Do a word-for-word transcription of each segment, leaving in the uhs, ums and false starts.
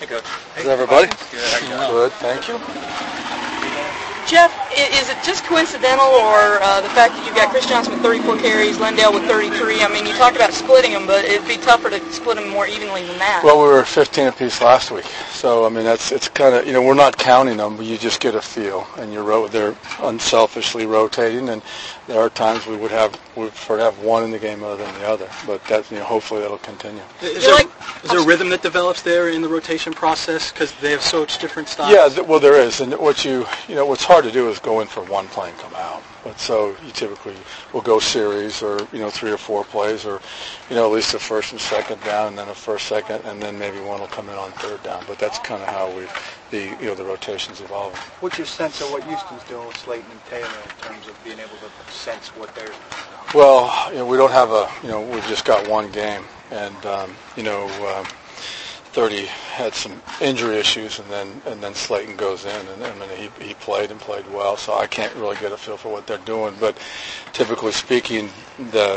Hey, Coach. Hey, everybody? Good. How you doing? Good, thank you. Jeff, is it just coincidental, or uh, the fact that you've got Chris Johnson with thirty-four carries, Lindale with thirty-three? I mean, you talk about splitting them, but it'd be tougher to split them more evenly than that. Well, we were fifteen apiece last week, so I mean that's it's kind of you know we're not counting them, but you just get a feel, and you're ro- they're unselfishly rotating, and there are times we would have we prefer to have one in the game other than the other, but that you know hopefully that'll continue. Is there, is there a rhythm that develops there in the rotation process because they have such different styles? Yeah, th- well there is, and what you you know what's hard to do is go in for one play and come out. But so you typically will go series or, you know, three or four plays or, you know, at least a first and second down and then a first, second, and then maybe one will come in on third down. But that's kind of how we, the, you know, the rotations evolve. What's your sense of what Houston's doing with Slayton and Taylor in terms of being able to sense what they're... Well, you know, we don't have a, you know, we've just got one game. And, um, you know, um, thirty had some injury issues, and then and then Slayton goes in, and I mean he he played and played well. So I can't really get a feel for what they're doing. But typically speaking, the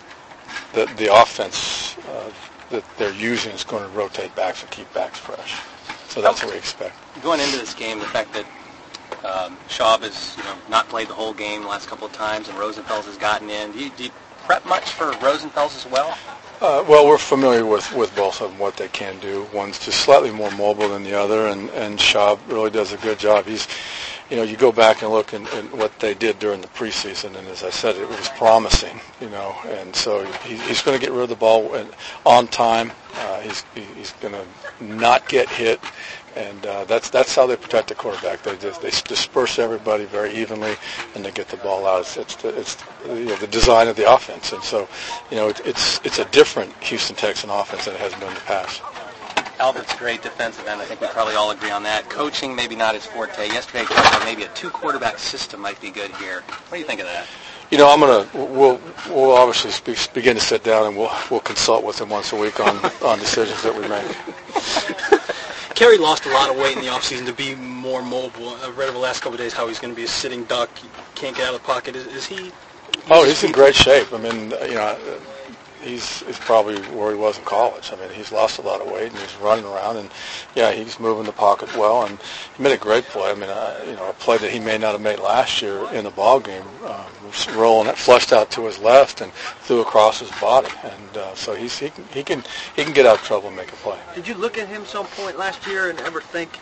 the the offense uh, that they're using is going to rotate backs and keep backs fresh. So that's what we expect. Going into this game, the fact that um, Schaub has you know not played the whole game the last couple of times, and Rosenfels has gotten in. Do you, do you prep much for Rosenfels as well? Uh, well, we're familiar with, with both of them, what they can do. One's just slightly more mobile than the other, and, and Schaub really does a good job. He's, you know, you go back and look at what they did during the preseason, and as I said, it was promising, you know, and so he, he's going to get rid of the ball on time. Uh, he's he's going to not get hit, and uh, that's that's how they protect the quarterback. They just, they disperse everybody very evenly, and they get the ball out. It's it's the, it's you know, the design of the offense, and so you know it, it's it's a different Houston Texan offense than it has been in the past. Albert's a great defensive end. I think we probably all agree on that. Coaching, maybe not his forte. Yesterday, he talked about maybe a two-quarterback system might be good here. What do you think of that? You know, I'm gonna we'll we'll obviously speak, begin to sit down and we'll we'll consult with him once a week on, on decisions that we make. Kerry lost a lot of weight in the offseason to be more mobile. I've read over the last couple of days how he's going to be a sitting duck. He can't get out of the pocket. Is, is he? Oh, he's in great shape. I mean, you know, he's, he's probably where he was in college. I mean, he's lost a lot of weight and he's running around, and yeah, he's moving the pocket well, and he made a great play. I mean, uh, you know, a play that he may not have made last year in the ball game, um, was rolling it, flushed out to his left and threw across his body, and uh, so he's he can he can he can get out of trouble and make a play. Did you look at him some point last year and ever think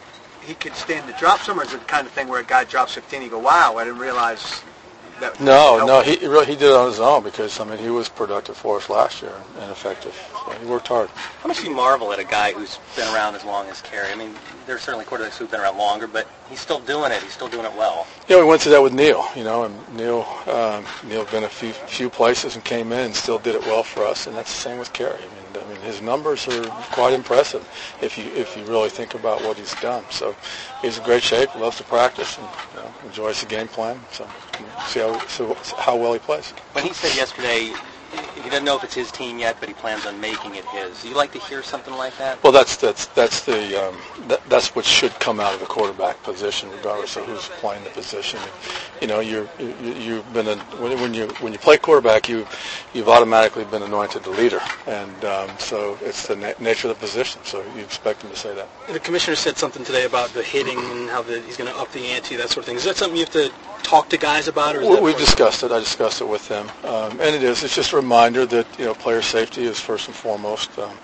he could stand to drop some, or is it the kind of thing where a guy drops fifteen, you go, wow, I didn't realize that? No, no, he really he did it on his own because I mean he was productive for us last year and effective. So he worked hard. How much do you marvel at a guy who's been around as long as Kerry? I mean, there's certainly quarterbacks who've been around longer, but he's still doing it. He's still doing it well. You know, we went through that with Neil, you know, and Neil um, Neil been a few few places and came in and still did it well for us, and that's the same with Kerry. I mean, I mean his numbers are quite impressive if you if you really think about what he's done. So he's in great shape, loves to practice, and you know, enjoys the game plan. So you know, see how so, how well he plays. When he said yesterday, he doesn't know if it's his team yet, but he plans on making it his. Do you like to hear something like that? Well, that's that's that's the um, that, that's what should come out of the quarterback position, regardless of who's playing the position. You know, you're, you you've been a, when you when you play quarterback, you you've automatically been anointed the leader, and um, so it's the na- nature of the position. So you expect him to say that. The commissioner said something today about the hitting and how the, he's going to up the ante, that sort of thing. Is that something you have to talk to guys about? Or is we, that we've discussed it. I discussed it with them, um, and it is. It's just a reminder that you know player safety is first and foremost um,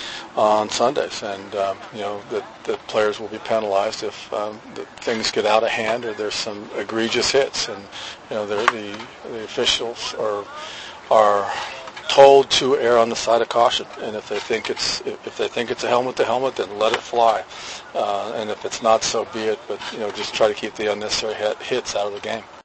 on Sundays, and um, you know that, that players will be penalized if um, the things get out of hand or there's some egregious hits, and you know the the officials are are told to err on the side of caution, and if they think it's if they think it's a helmet to helmet, then let it fly, uh, and if it's not, so be it. But you know just try to keep the unnecessary hit, hits out of the game.